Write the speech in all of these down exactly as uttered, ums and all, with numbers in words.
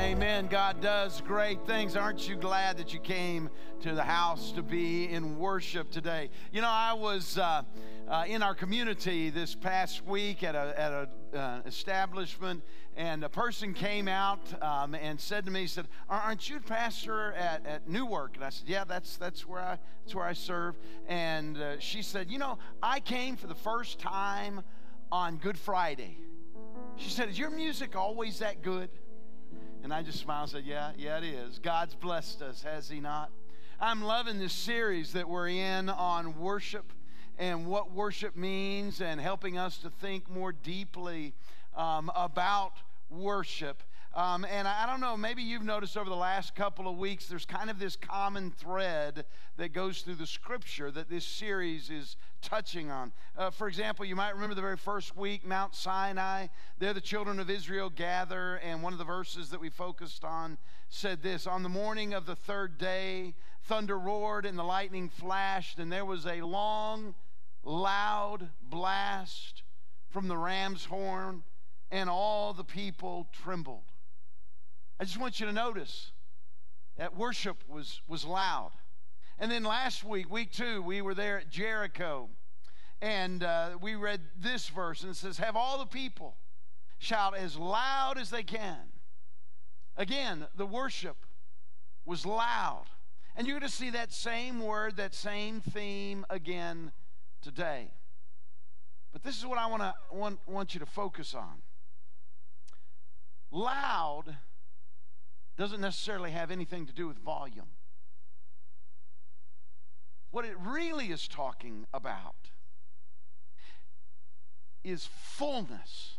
amen. God does great things. Aren't you glad that you came to the house to be in worship today? You know, I was uh, uh, in our community this past week at a at a uh, establishment, and a person came out um, and said to me, he said, "Aren't you the pastor at, at Newark?" And I said, "Yeah, that's that's where I that's where I serve." And uh, she said, "You know, I came for the first time on Good Friday." She said, "Is your music always that good?" And I just smiled and said, yeah, yeah, it is. God's blessed us, has he not? I'm loving this series that we're in on worship and what worship means, and helping us to think more deeply um, about worship. Um, and I, I don't know, maybe you've noticed over the last couple of weeks, there's kind of this common thread that goes through the scripture that this series is touching on. Uh, for example, you might remember the very first week, Mount Sinai. There the children of Israel gather, and one of the verses that we focused on said this: "On the morning of the third day, thunder roared and the lightning flashed, and there was a long, loud blast from the ram's horn, and all the people trembled." I just want you to notice that worship was, was loud. And then last week, week two, we were there at Jericho, and uh, we read this verse, and it says, "Have all the people shout as loud as they can." Again, the worship was loud. And you're going to see that same word, that same theme again today. But this is what I want to want, want you to focus on. Loud doesn't necessarily have anything to do with volume. What it really is talking about is fullness.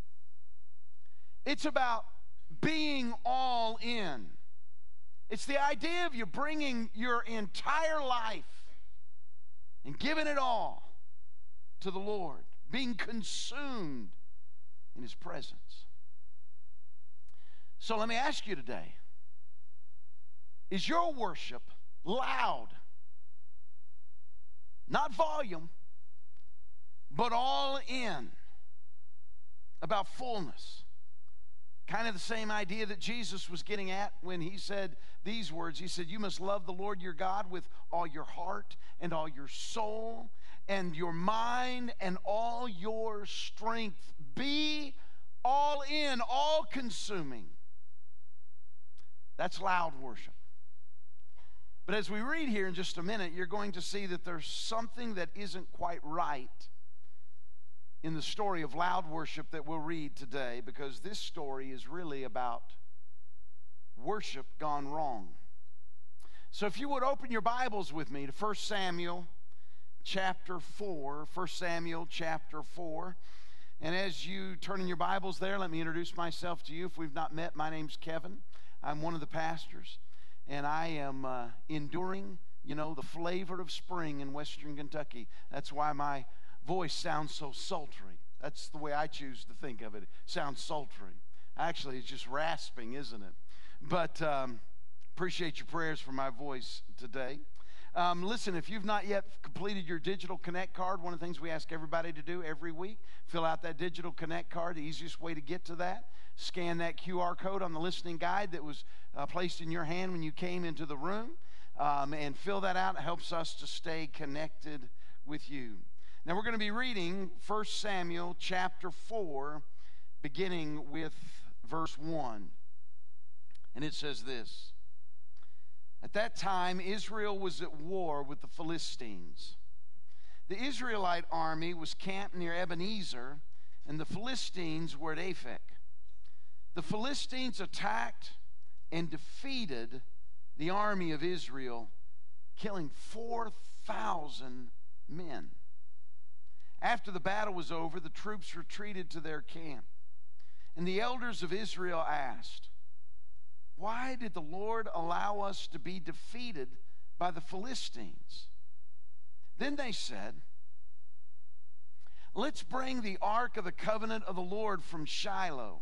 It's about being all in. It's the idea of you bringing your entire life and giving it all to the Lord, being consumed in his presence. So let me ask you today, is your worship loud? Not volume, but all in, about fullness. Kind of the same idea that Jesus was getting at when he said these words. He said, "You must love the Lord your God with all your heart and all your soul and your mind and all your strength. Be all in, all consuming." That's loud worship. But as we read here in just a minute, you're going to see that there's something that isn't quite right in the story of loud worship that we'll read today, because this story is really about worship gone wrong. So if you would open your Bibles with me to First Samuel chapter four, First Samuel chapter four. And as you turn in your Bibles there, let me introduce myself to you. If we've not met, my name's Kevin. I'm one of the pastors, and I am uh, enduring, you know, the flavor of spring in Western Kentucky. That's why my voice sounds so sultry. That's the way I choose to think of it. It sounds sultry. Actually, it's just rasping, isn't it? But um, appreciate your prayers for my voice today. Um, listen, if you've not yet completed your Digital Connect card, one of the things we ask everybody to do every week, fill out that Digital Connect card. The easiest way to get to that, scan that Q R code on the listening guide that was uh, placed in your hand when you came into the room, um, and fill that out. It helps us to stay connected with you. Now we're going to be reading First Samuel chapter four, beginning with verse one. And it says this: "At that time, Israel was at war with the Philistines. The Israelite army was camped near Ebenezer, and the Philistines were at Aphek. The Philistines attacked and defeated the army of Israel, killing four thousand men. After the battle was over, the troops retreated to their camp. And the elders of Israel asked, 'Why did the Lord allow us to be defeated by the Philistines?' Then they said, 'Let's bring the ark of the covenant of the Lord from Shiloh.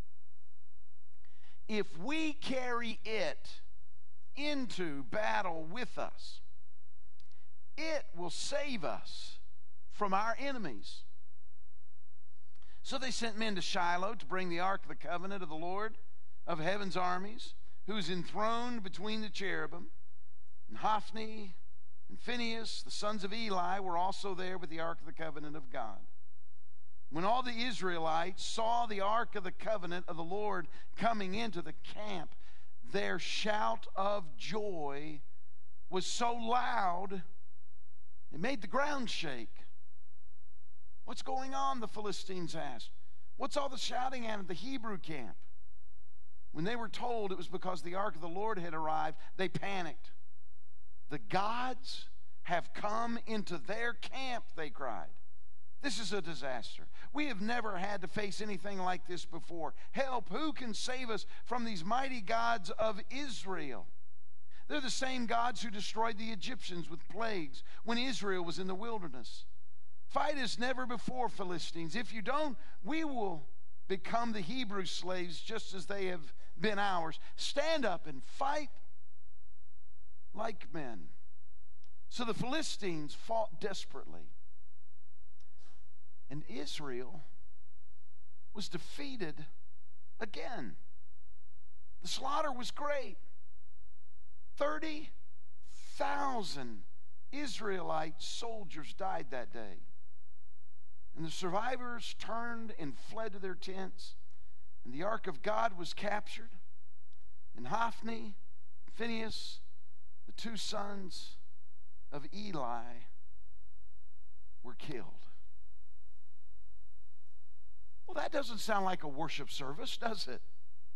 If we carry it into battle with us, it will save us from our enemies.' So they sent men to Shiloh to bring the ark of the covenant of the Lord of heaven's armies, who is enthroned between the cherubim. And Hophni and Phinehas, the sons of Eli, were also there with the ark of the covenant of God. When all the Israelites saw the ark of the covenant of the Lord coming into the camp, their shout of joy was so loud it made the ground shake. What's going on? The Philistines asked. What's all the shouting at the Hebrew camp? When they were told it was because the ark of the Lord had arrived, they panicked. The gods have come into their camp, they cried. This is a disaster. We have never had to face anything like this before. Help! Who can save us from these mighty gods of Israel? They're the same gods who destroyed the Egyptians with plagues when Israel was in the wilderness. Fight as never before, Philistines. If you don't, we will become the Hebrew slaves just as they have been ours. Stand up and fight like men. So the Philistines fought desperately. And Israel was defeated again. The slaughter was great. thirty thousand Israelite soldiers died that day. And the survivors turned and fled to their tents. And the ark of God was captured. And Hophni, Phinehas, the two sons of Eli, were killed. Well, that doesn't sound like a worship service, does it?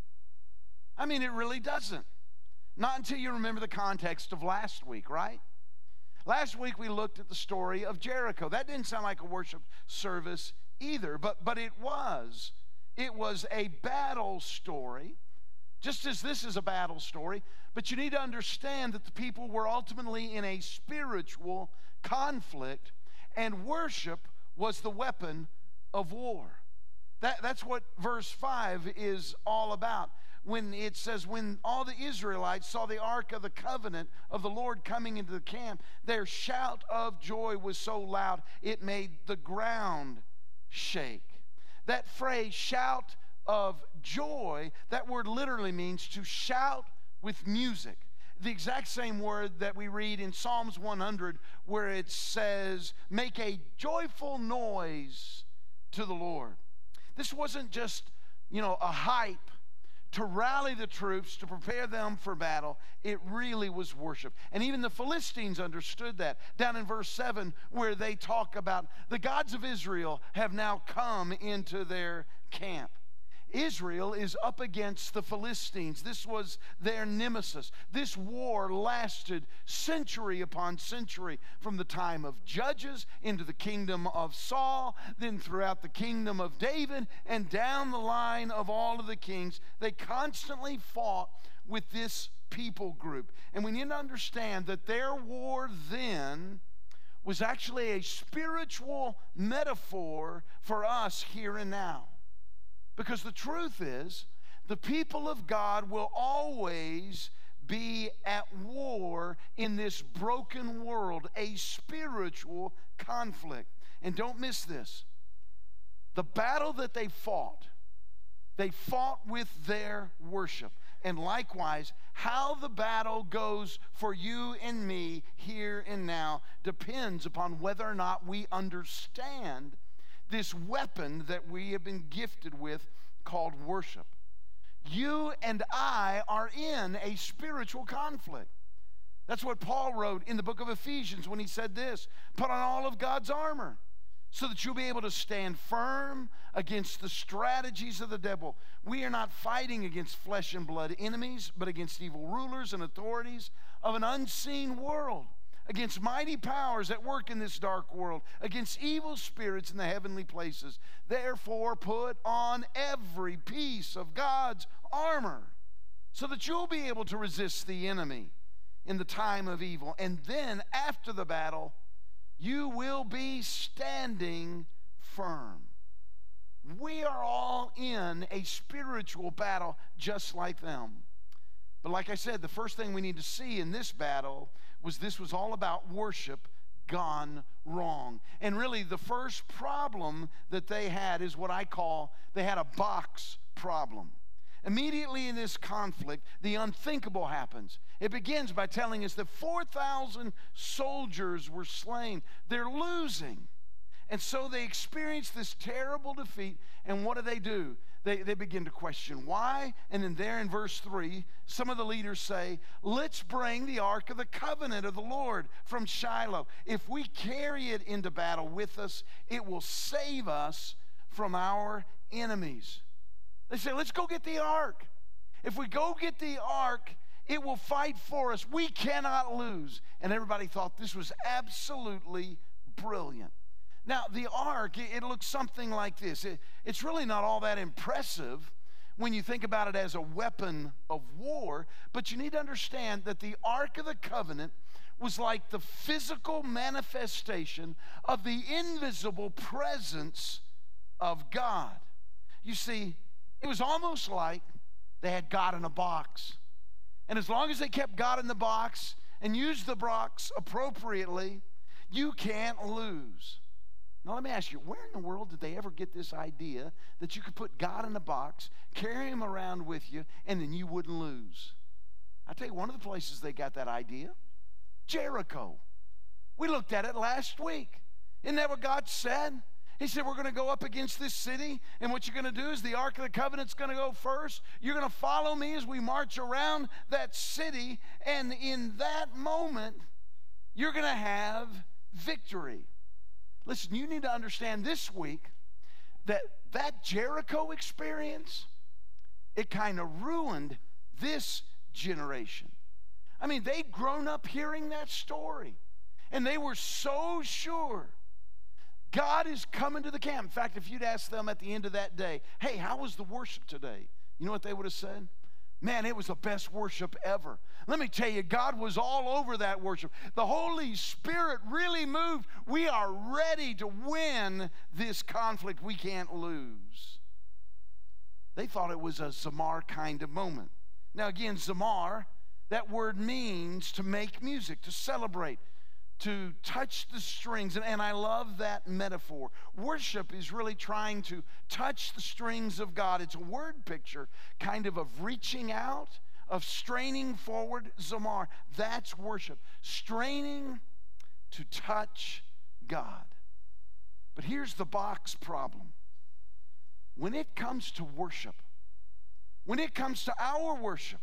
I mean, it really doesn't. Not until you remember the context of last week, right? Last week we looked at the story of Jericho. That didn't sound like a worship service either, but, but it was. It was a battle story, just as this is a battle story. But you need to understand that the people were ultimately in a spiritual conflict, and worship was the weapon of war. That, that's what verse five is all about. When it says, when all the Israelites saw the ark of the covenant of the Lord coming into the camp, their shout of joy was so loud it made the ground shake. That phrase, shout of joy, that word literally means to shout with music. The exact same word that we read in Psalms one hundred, where it says, make a joyful noise to the Lord. This wasn't just, you know, a hype to rally the troops, to prepare them for battle. It really was worship. And even the Philistines understood that. Down in verse seven, where they talk about the gods of Israel have now come into their camp. Israel is up against the Philistines. This was their nemesis. This war lasted century upon century, from the time of Judges into the kingdom of Saul, then throughout the kingdom of David, and down the line of all of the kings. They constantly fought with this people group. And we need to understand that their war then was actually a spiritual metaphor for us here and now. Because the truth is, the people of God will always be at war in this broken world, a spiritual conflict. And don't miss this. The battle that they fought, they fought with their worship. And likewise, how the battle goes for you and me here and now depends upon whether or not we understand this weapon that we have been gifted with called worship. You and I are in a spiritual conflict. That's what Paul wrote in the book of Ephesians when he said this, put on all of God's armor so that you'll be able to stand firm against the strategies of the devil. We are not fighting against flesh and blood enemies, but against evil rulers and authorities of an unseen world, against mighty powers at work in this dark world, against evil spirits in the heavenly places. Therefore, put on every piece of God's armor so that you'll be able to resist the enemy in the time of evil. And then, after the battle, you will be standing firm. We are all in a spiritual battle just like them. But like I said, the first thing we need to see in this battle was this was all about worship gone wrong. And really the first problem that they had is what I call, they had a box problem. Immediately in this conflict, the unthinkable happens. It begins by telling us that four thousand soldiers were slain. They're losing. And so they experience this terrible defeat, and what do they do? They, they begin to question why, and then there in verse three, some of the leaders say, let's bring the Ark of the Covenant of the Lord from Shiloh. If we carry it into battle with us, it will save us from our enemies. They say, let's go get the Ark. If we go get the Ark, it will fight for us. We cannot lose. And everybody thought this was absolutely brilliant. Now, the Ark, it, it looks something like this. It, it's really not all that impressive when you think about it as a weapon of war, but you need to understand that the Ark of the Covenant was like the physical manifestation of the invisible presence of God. You see, it was almost like they had God in a box. And as long as they kept God in the box and used the box appropriately, you can't lose. Now let me ask you, where in the world did they ever get this idea that you could put God in a box, carry him around with you, and then you wouldn't lose? I'll tell you one of the places they got that idea. Jericho. We looked at it last week. Isn't that what God said? He said, we're going to go up against this city, and what you're going to do is the Ark of the Covenant's going to go first. You're going to follow me as we march around that city, and in that moment, you're going to have victory. Listen, you need to understand this week that that Jericho experience, it kind of ruined this generation. I mean, they'd grown up hearing that story, and they were so sure God is coming to the camp. In fact, if you'd ask them at the end of that day, hey, how was the worship today? You know what they would have said? Man, it was the best worship ever. Let me tell you, God was all over that worship. The Holy Spirit really moved. We are ready to win this conflict. We can't lose. They thought it was a Zamar kind of moment. Now again, Zamar, that word means to make music, to celebrate, to touch the strings, and, and I love that metaphor. Worship is really trying to touch the strings of God. It's a word picture, kind of of reaching out, of straining forward. Zamar, that's worship. Straining to touch God. But here's the box problem. When it comes to worship, when it comes to our worship,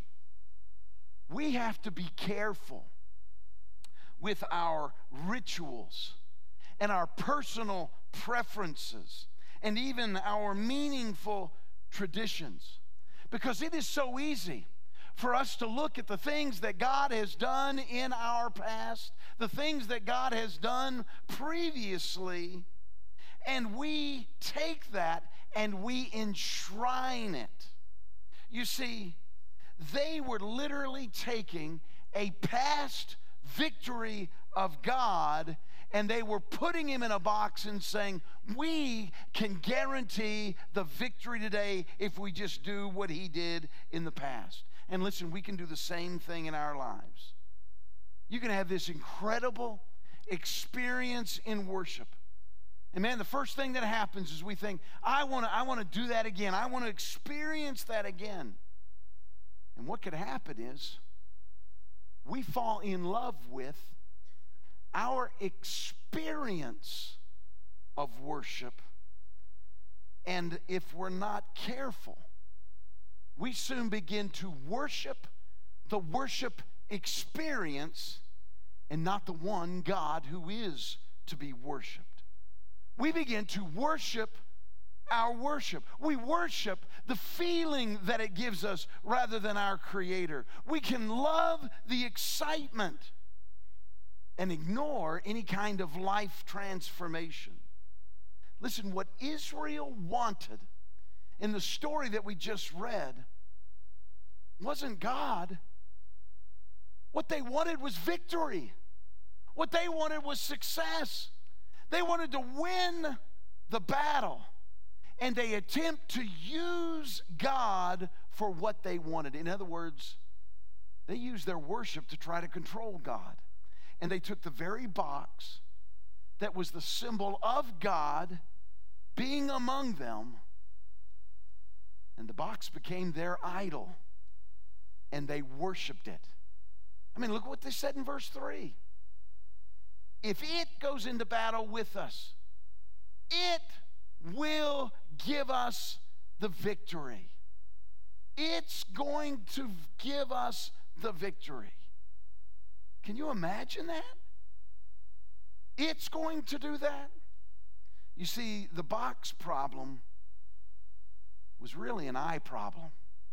we have to be careful with our rituals and our personal preferences and even our meaningful traditions. Because it is so easy for us to look at the things that God has done in our past, the things that God has done previously, and we take that and we enshrine it. You see, they were literally taking a past victory of God, and they were putting him in a box and saying, we can guarantee the victory today if we just do what he did in the past. And listen, we can do the same thing in our lives. You can have this incredible experience in worship. And man, the first thing that happens is we think, I want to I want to do that again. I want to experience that again. And what could happen is we fall in love with our experience of worship. And if we're not careful, we soon begin to worship the worship experience and not the one God who is to be worshiped. We begin to worship our worship. We worship the feeling that it gives us rather than our Creator. We can love the excitement and ignore any kind of life transformation. Listen, what Israel wanted in the story that we just read wasn't God. What they wanted was victory. What they wanted was success. They wanted to win the battle. And they attempt to use God for what they wanted. In other words, they used their worship to try to control God. And they took the very box that was the symbol of God being among them, And the box became their idol, and they worshiped it. I mean, look what they said in verse three. If it goes into battle with us, it will give us the victory. It's going to give us the victory. Can you imagine that? It's going to do that. You see, the box problem was really an I problem.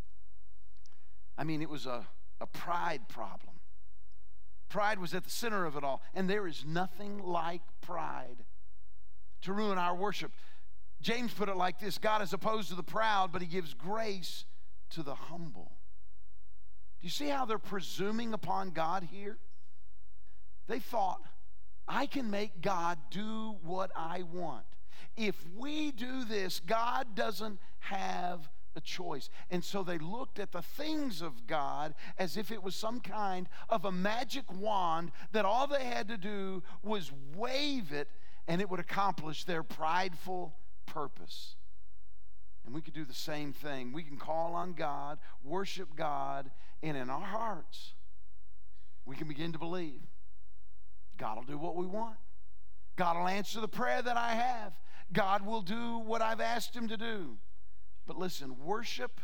I mean, it was a, a pride problem. Pride was at the center of it all, and there is nothing like pride to ruin our worship. James put it like this: God is opposed to the proud, but he gives grace to the humble. Do you see how they're presuming upon God here? They thought, I can make God do what I want. If we do this, God doesn't have a choice. And so they looked at the things of God as if it was some kind of a magic wand that all they had to do was wave it and it would accomplish their prideful purpose. And we could do the same thing. We can call on God, worship God, and in our hearts, we can begin to believe God will do what we want. God will answer the prayer that I have. God will do what I've asked him to do. But listen, worship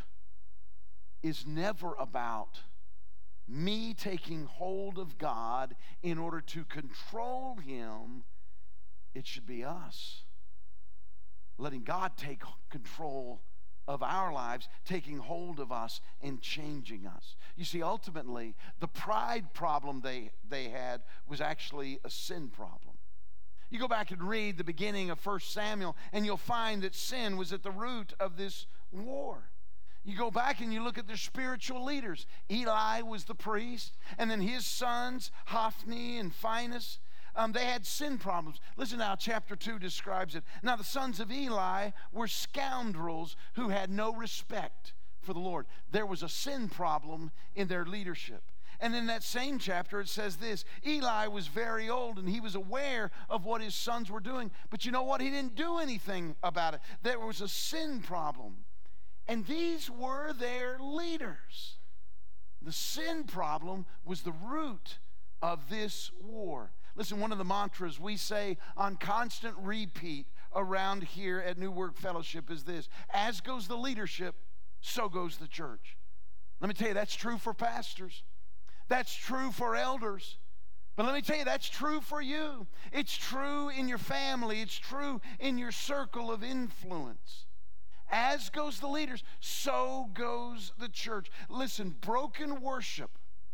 is never about me taking hold of God in order to control him. It should be us letting God take control of our lives, taking hold of us and changing us. You see, ultimately, the pride problem they, they had was actually a sin problem. You go back and read the beginning of First Samuel, and you'll find that sin was at the root of this war. You go back and you look at their spiritual leaders. Eli was the priest, and then his sons, Hophni and Phinehas, um, they had sin problems. Listen now, chapter two describes it. Now the sons of Eli were scoundrels who had no respect for the Lord. There was a sin problem in their leadership. And in that same chapter, it says this: Eli was very old, and he was aware of what his sons were doing. But you know what? He didn't do anything about it. There was a sin problem. And these were their leaders. The sin problem was the root of this war. Listen, one of the mantras we say on constant repeat around here at New Word Fellowship is this: as goes the leadership, so goes the church. Let me tell you, that's true for pastors. That's true for elders. But let me tell you, that's true for you. It's true in your family. It's true in your circle of influence. As goes the leaders, so goes the church. Listen, broken worship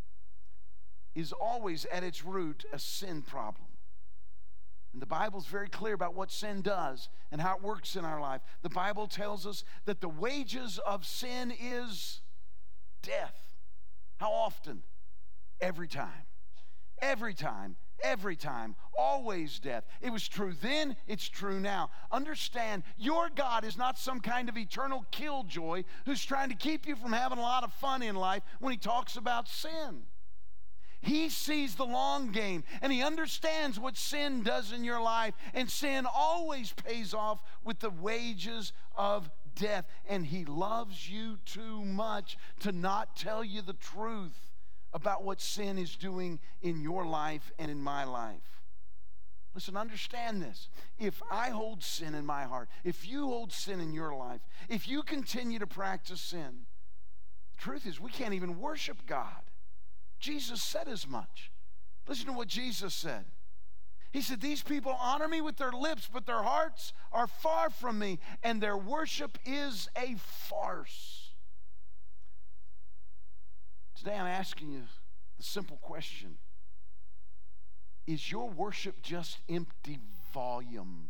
is always at its root a sin problem. And the Bible's very clear about what sin does and how it works in our life. The Bible tells us that the wages of sin is death. How often? Every time. Every time. Every time. Always death. It was true then, it's true now. Understand, your God is not some kind of eternal killjoy who's trying to keep you from having a lot of fun in life when he talks about sin. He sees the long game, and he understands what sin does in your life, and sin always pays off with the wages of death, and he loves you too much to not tell you the truth about what sin is doing in your life and in my life. Listen, understand this. If I hold sin in my heart, if you hold sin in your life, if you continue to practice sin, the truth is we can't even worship God. Jesus said as much. Listen to what Jesus said. He said, these people honor me with their lips, but their hearts are far from me, and their worship is a farce. Today I'm asking you the simple question: is your worship just empty volume?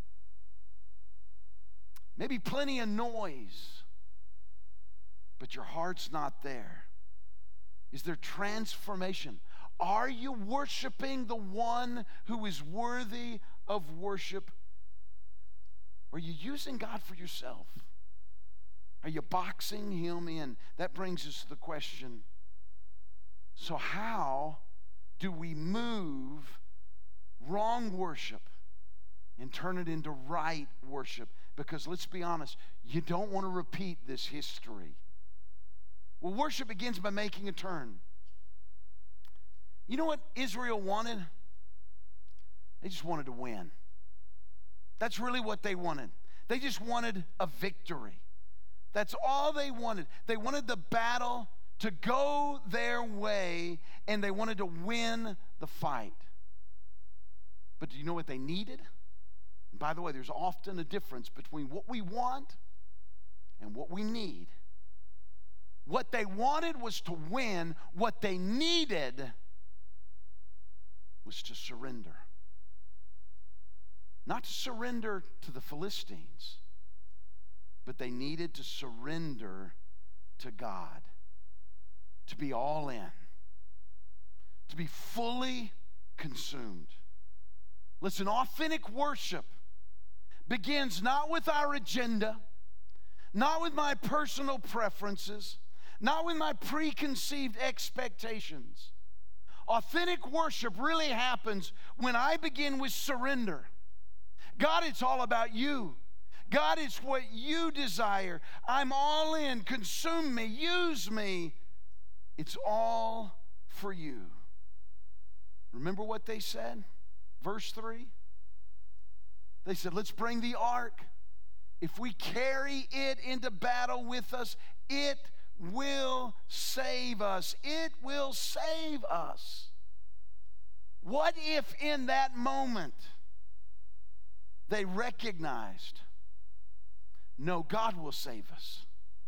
Maybe plenty of noise, but your heart's not there. Is there transformation? Are you worshiping the one who is worthy of worship? Or are you using God for yourself? Are you boxing him in? That brings us to the question, so how do we move wrong worship and turn it into right worship? because let's be honest, you don't want to repeat this history. Well, worship begins by making a turn. You know what Israel wanted? They just wanted to win. That's really what they wanted. They just wanted a victory. That's all they wanted. They wanted the battle to go their way, and they wanted to win the fight. But do you know what they needed? And by the way, there's often a difference between what we want and what we need. What they wanted was to win. What they needed was to surrender. Not to surrender to the Philistines, but they needed to surrender to God. To be all in. To be fully consumed. Listen, authentic worship begins not with our agenda, not with my personal preferences, not with my preconceived expectations. Authentic worship really happens when I begin with surrender. God, it's all about you. God, it's what you desire. I'm all in. Consume me. Use me. It's all for you. Remember what they said? Verse three. They said, let's bring the ark. If we carry it into battle with us, it will save us. It will save us. What if in that moment they recognized, no, God will save us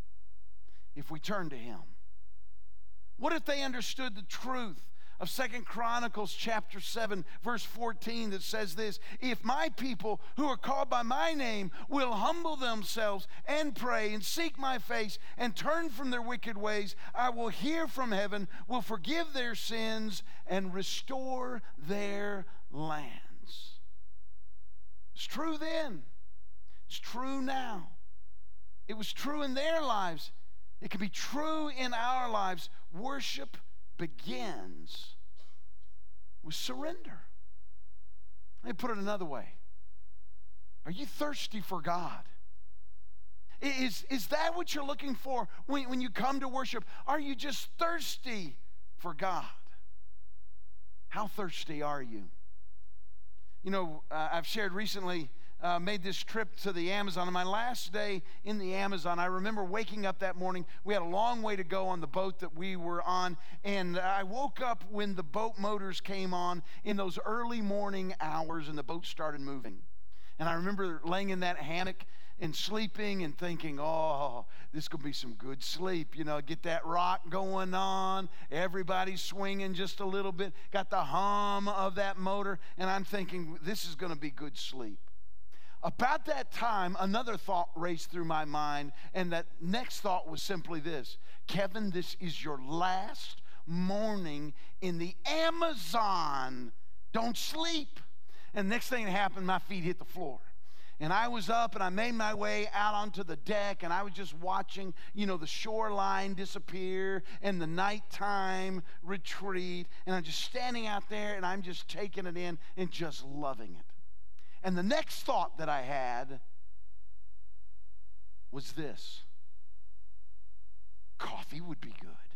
if we turn to Him? What if they understood the truth of Second Chronicles chapter seven, verse fourteen, that says this: if my people who are called by my name will humble themselves and pray and seek my face and turn from their wicked ways, I will hear from heaven, will forgive their sins, and restore their lands. It's true then. It's true now. It was true in their lives. It can be true in our lives. Worship begins with surrender. Let me put it another way. Are you thirsty for God? Is, is that what you're looking for when, when you come to worship? Are you just thirsty for God? How thirsty are you? You know, uh, I've shared recently, Uh, made this trip to the Amazon. On my last day in the Amazon, I remember waking up that morning. We had a long way to go on the boat that we were on, and I woke up when the boat motors came on in those early morning hours, and the boat started moving. And I remember laying in that hammock and sleeping and thinking, oh, this could be some good sleep. You know, get that rock going on. Everybody's swinging just a little bit. Got the hum of that motor, and I'm thinking, this is going to be good sleep. About that time, another thought raced through my mind, and that next thought was simply this: Kevin, this is your last morning in the Amazon. Don't sleep. And next thing that happened, my feet hit the floor. And I was up, and I made my way out onto the deck, and I was just watching, you know, the shoreline disappear and the nighttime retreat. And I'm just standing out there, and I'm just taking it in and just loving it. And the next thought that I had was this: coffee would be good.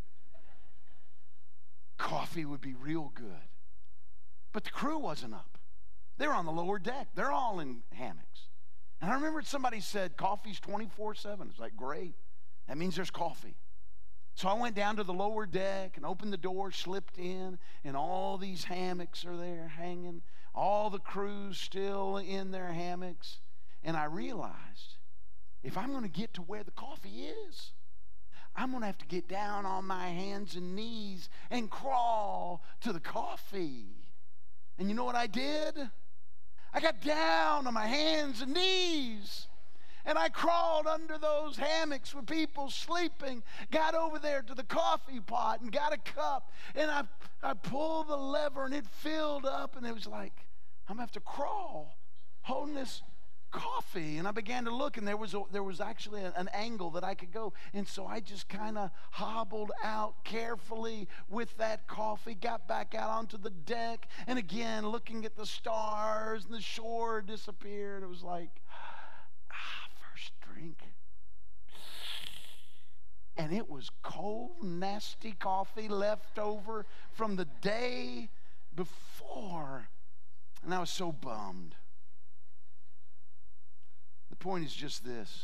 Coffee would be real good. But the crew wasn't up. They were on the lower deck. They're all in hammocks. And I remember somebody said, coffee's twenty-four seven. It's like, great. That means there's coffee. So I went down to the lower deck and opened the door, slipped in, and all these hammocks are there hanging. All the crew's still in their hammocks. And I realized, if I'm going to get to where the coffee is, I'm going to have to get down on my hands and knees and crawl to the coffee. And you know what I did? I got down on my hands and knees. And I crawled under those hammocks with people sleeping, got over there to the coffee pot and got a cup. And I, I pulled the lever and it filled up, and it was like, I'm going to have to crawl holding this coffee. And I began to look, and there was, a, there was actually a, an angle that I could go. And so I just kind of hobbled out carefully with that coffee, got back out onto the deck, and again, looking at the stars, and the shore disappeared. It was like, Ah, first drink. And it was cold, nasty coffee left over from the day before. And I was so bummed. The point is just this.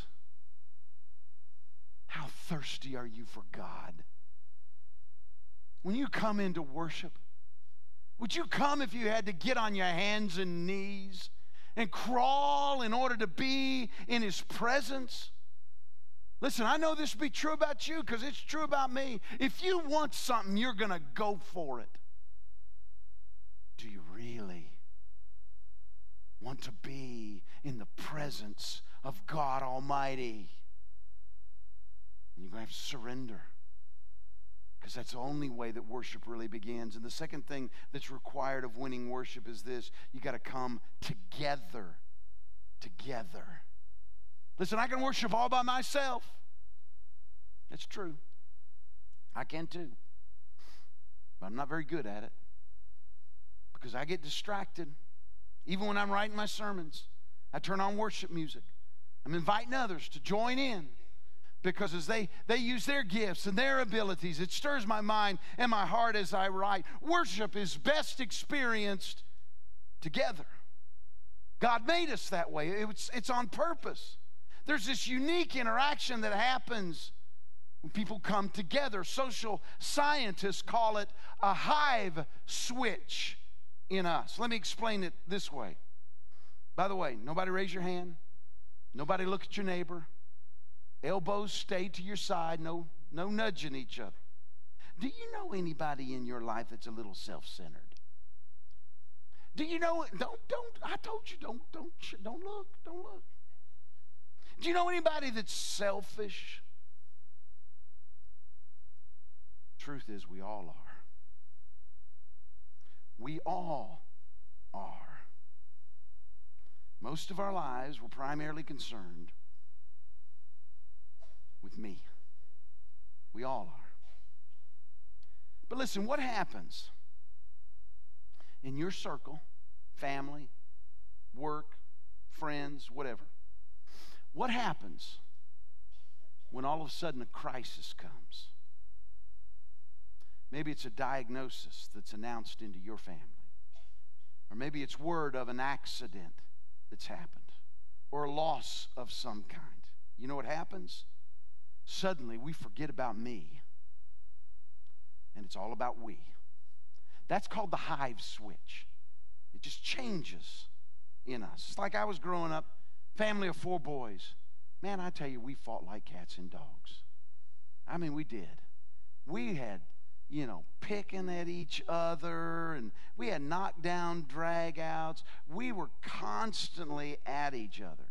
How thirsty are you for God? When you come into worship, would you come if you had to get on your hands and knees and crawl in order to be in His presence? Listen, I know this to be true about you because it's true about me. If you want something, you're going to go for it. Do you really want to be in the presence of God Almighty? And you're going to have to surrender, because that's the only way that worship really begins. And the second thing that's required of winning worship is this. You got to come together. Together. Listen, I can worship all by myself. That's true. I can too. But I'm not very good at it, because I get distracted. Even when I'm writing my sermons, I turn on worship music. I'm inviting others to join in, because as they, they use their gifts and their abilities, it stirs my mind and my heart as I write. Worship is best experienced together. God made us that way. It's, it's on purpose. There's this unique interaction that happens when people come together. Social scientists call it a hive switch in us. Let me explain it this way. By the way, nobody raise your hand. Nobody look at your neighbor. Elbows stay to your side. No, no nudging each other. Do you know anybody in your life that's a little self-centered? Do you know? Don't, don't. I told you, don't, don't, don't look, don't look. Do you know anybody that's selfish? Truth is, we all are. We all are. Most of our lives were primarily concerned with me. We all are. But listen, what happens in your circle, family, work, friends, whatever? What happens when all of a sudden a crisis comes? Maybe it's a diagnosis that's announced into your family. Or maybe it's word of an accident that's happened, or a loss of some kind. You know what happens? Suddenly we forget about me, and it's all about we. That's called the hive switch. It just changes in us. It's like I was growing up, family of four boys. Man, I tell you, we fought like cats and dogs. I mean, we did. We had, you know, picking at each other, and we had knockdown drag-outs. We were constantly at each other.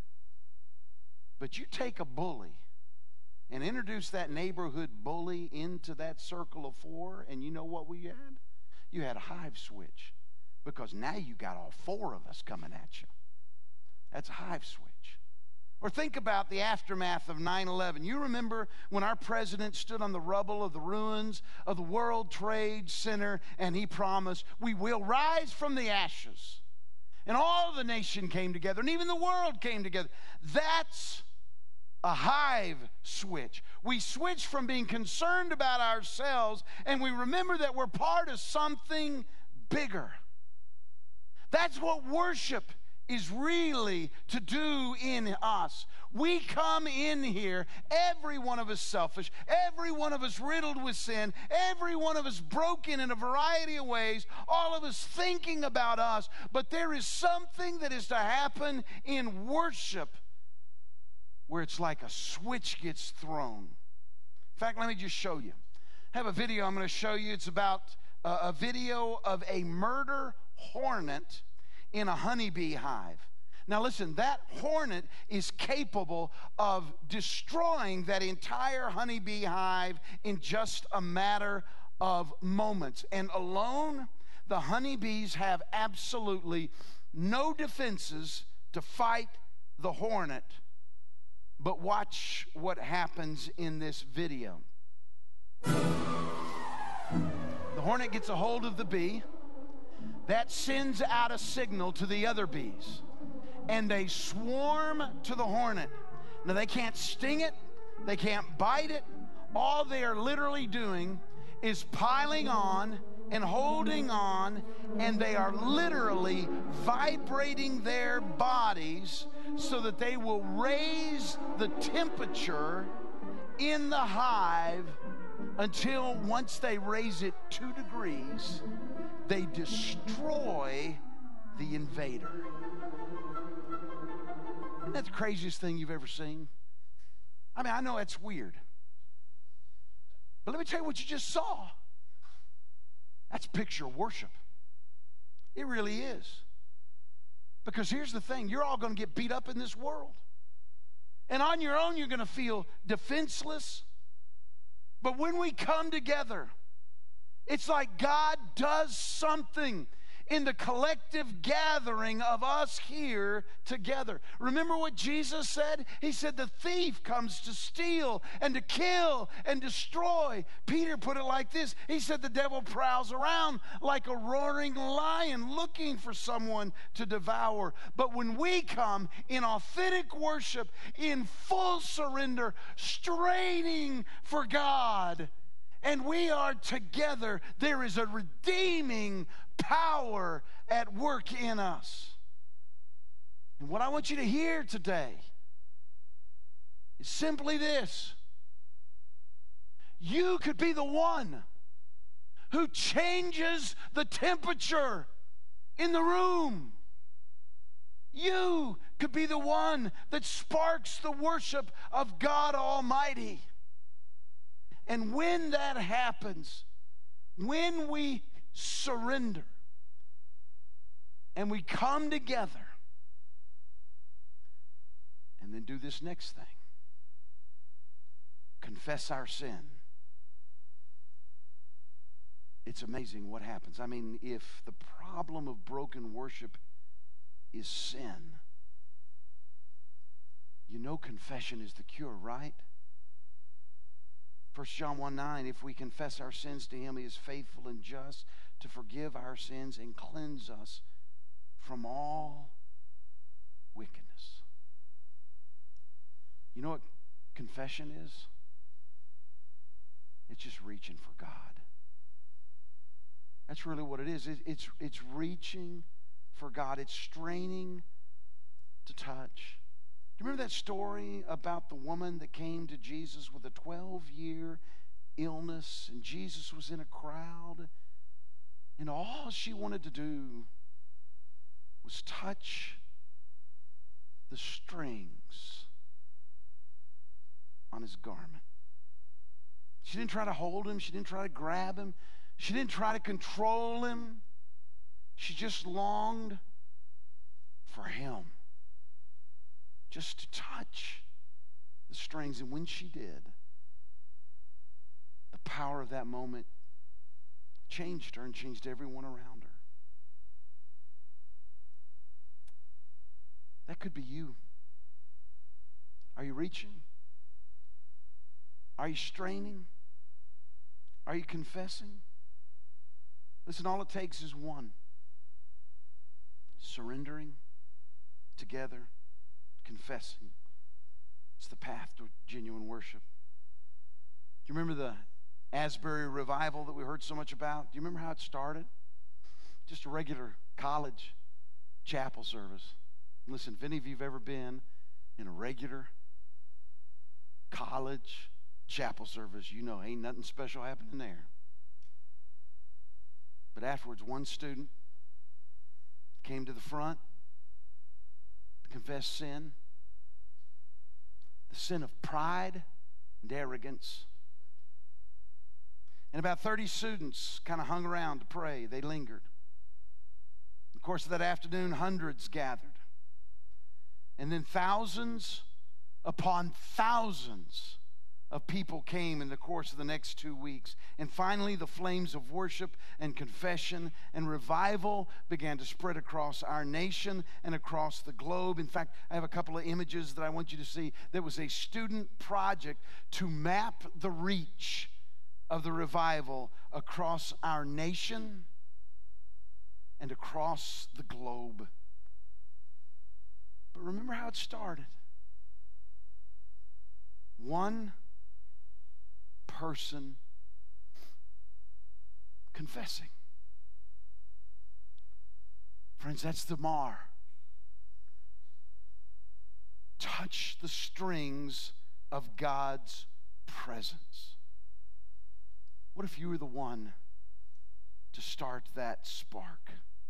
But you take a bully and introduce that neighborhood bully into that circle of four, and you know what we had? You had a hive switch, because now you got all four of us coming at you. That's a hive switch. Or think about the aftermath of nine eleven. You remember when our president stood on the rubble of the ruins of the World Trade Center, and he promised, we will rise from the ashes. And all the nation came together, and even the world came together. That's a hive switch. We switch from being concerned about ourselves, and we remember that we're part of something bigger. That's what worship is really to do in us. We come in here, every one of us selfish, every one of us riddled with sin, every one of us broken in a variety of ways, all of us thinking about us, but there is something that is to happen in worship where it's like a switch gets thrown. In fact, let me just show you. I have a video I'm going to show you. It's about uh, a video of a murder hornet in a honeybee hive. Now listen, that hornet is capable of destroying that entire honeybee hive in just a matter of moments. And alone, the honeybees have absolutely no defenses to fight the hornet. But watch what happens in this video. The hornet gets a hold of the bee. That sends out a signal to the other bees. and they swarm to the hornet. Now, they can't sting it, they can't bite it. All they are literally doing is piling on and holding on, and they are literally vibrating their bodies so that they will raise the temperature in the hive until once they raise it two degrees, they destroy the invader. Isn't that the craziest thing you've ever seen? I mean, I know that's weird. But let me tell you what you just saw. That's a picture of worship. It really is. Because here's the thing, you're all going to get beat up in this world. And on your own, you're going to feel defenseless. But when we come together, it's like God does something in the collective gathering of us here together. Remember what Jesus said? He said the thief comes to steal and to kill and destroy. Peter put it like this. He said the devil prowls around like a roaring lion looking for someone to devour. But when we come in authentic worship, in full surrender, straining for God, and we are together, there is a redeeming power at work in us. And what I want you to hear today is simply this. You could be the one who changes the temperature in the room. You could be the one that sparks the worship of God Almighty. And when that happens, when we surrender and we come together and then do this next thing, confess our sin, it's amazing what happens. I mean, if the problem of broken worship is sin, you know confession is the cure, right? First John one nine, if we confess our sins to him, he is faithful and just to forgive our sins and cleanse us from all wickedness. You know what confession is? It's just reaching for God. That's really what it is. It's, it's reaching for God. It's straining to touch. Do you remember that story about the woman that came to Jesus with a twelve-year illness, and Jesus was in a crowd, and all she wanted to do was touch the strings on his garment. She didn't try to hold him. She didn't try to grab him. She didn't try to control him. She just longed for him. Just to touch the strings. And when she did, the power of that moment changed her and changed everyone around her. That could be you. Are you reaching? Are you straining? Are you confessing? Listen, all it takes is one. Surrendering together. Confessing. It's the path to genuine worship. Do you remember the Asbury revival that we heard so much about? Do you remember how it started? Just a regular college chapel service. Listen, if any of you have ever been in a regular college chapel service, you know ain't nothing special happening there. But afterwards, one student came to the front, confess sin, the sin of pride and arrogance. And about thirty students kind of hung around to pray. They lingered. In the course of that afternoon, hundreds gathered. And then thousands upon thousands of people came in the course of the next two weeks. And finally, the flames of worship and confession and revival began to spread across our nation and across the globe. In fact, I have a couple of images that I want you to see. There was a student project to map the reach of the revival across our nation and across the globe. But remember how it started. One person confessing. Friends, that's the mar. Touch the strings of God's presence. What if you were the one to start that spark?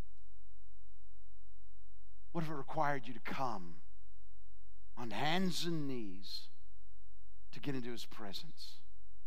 What if it required you to come on hands and knees to get into His presence?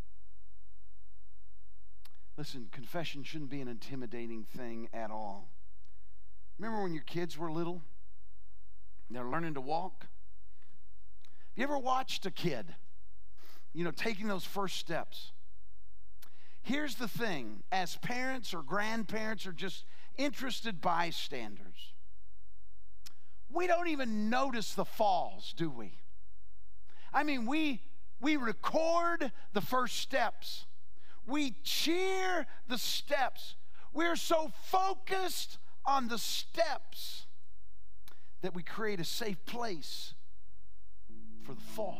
Listen, confession shouldn't be an intimidating thing at all. Remember when your kids were little? They're learning to walk. Have you ever watched a kid, you know, taking those first steps? Here's the thing, as parents or grandparents or just interested bystanders, we don't even notice the falls, do we? I mean, we we record the first steps. We cheer the steps. We're so focused on the steps that we create a safe place for the fall.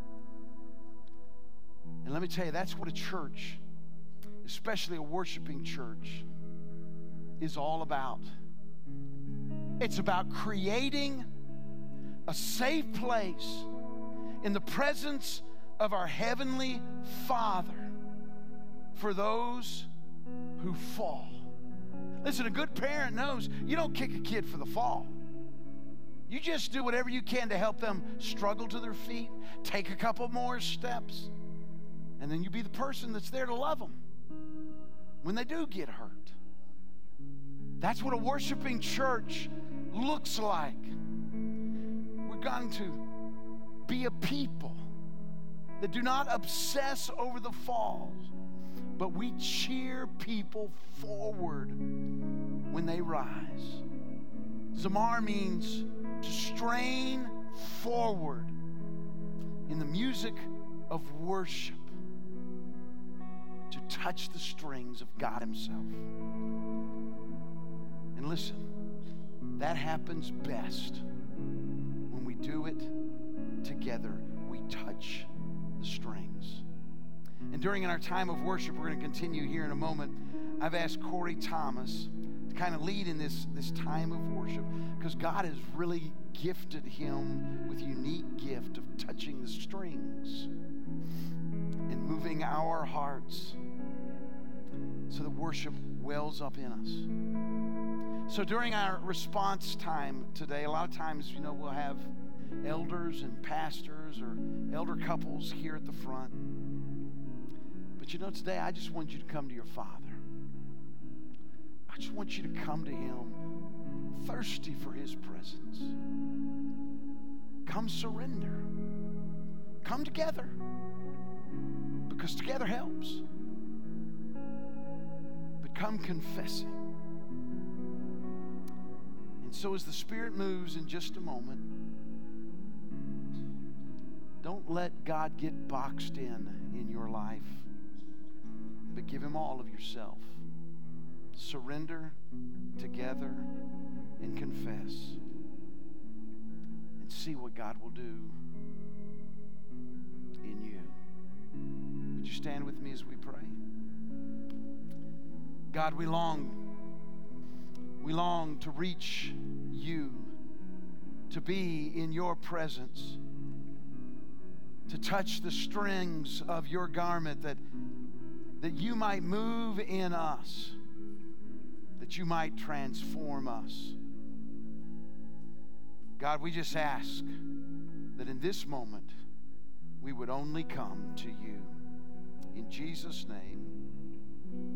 And let me tell you, that's what a church, especially a worshiping church, is all about. It's about creating a safe place in the presence of our Heavenly Father for those who fall. Listen, a good parent knows you don't kick a kid for the fall. You just do whatever you can to help them struggle to their feet, take a couple more steps, and then you be the person that's there to love them when they do get hurt. That's what a worshiping church looks like. We're going to be a people that do not obsess over the falls, but we cheer people forward when they rise. Zamar means to strain forward in the music of worship, to touch the strings of God Himself. And listen, that happens best when we do it together. We touch the strings. And during our time of worship, we're going to continue here in a moment. I've asked Corey Thomas to kind of lead in this, this time of worship, because God has really gifted him with a unique gift of touching the strings and moving our hearts so that worship wells up in us. So during our response time today, a lot of times, you know, we'll have elders and pastors or elder couples here at the front. But you know, today I just want you to come to your Father. I just want you to come to Him thirsty for His presence. Come surrender. Come together, because together helps. But come confessing. And so as the Spirit moves in just a moment, don't let God get boxed in in your life, but give Him all of yourself. Surrender together and confess, and see what God will do in you. Would you stand with me as we pray? God, we long, we long to reach you, to be in your presence, to touch the strings of your garment, that, that you might move in us, that you might transform us. God, we just ask that in this moment we would only come to you. In Jesus' name,